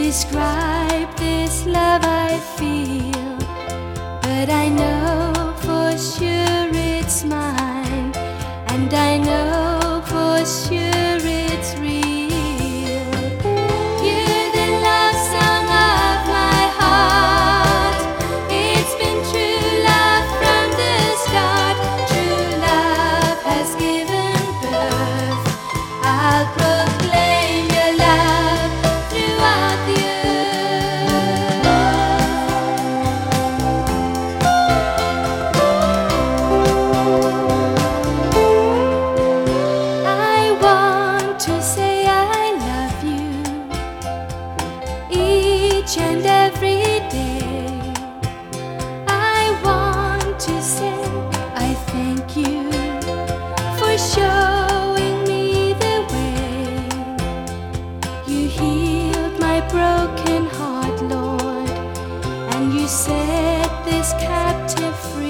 describe this love I feel, but I know for sure it's mine, and I know for sure it's real. You're the love song of my heart. It's been true love from the start. True love has given birth. I'll proclaim your love throughout the I want to say I love you each and every day. I want to say I thank you for showing me the way. You healed my broken heart, Lord, and you set this captive free.